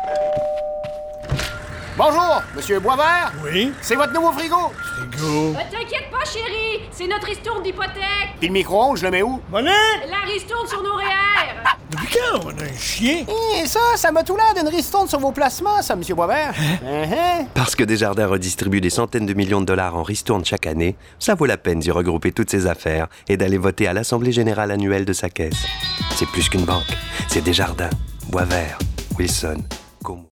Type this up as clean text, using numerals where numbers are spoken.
Bonjour, monsieur Boisvert. Oui? C'est votre nouveau frigo? Frigo. T'inquiète pas, chérie, c'est notre ristourne d'hypothèque. Puis le micro-ondes, je le mets où? Monnaie? La ristourne sur nos REER. Depuis quand on a un chien? Et ça m'a tout l'air d'une ristourne sur vos placements, ça, monsieur Boisvert. Parce que Desjardins redistribue des centaines de millions de dollars en ristournes chaque année, ça vaut la peine d'y regrouper toutes ses affaires et d'aller voter à l'Assemblée générale annuelle de sa caisse. C'est plus qu'une banque, c'est Desjardins, Boisvert, Wilson, Como.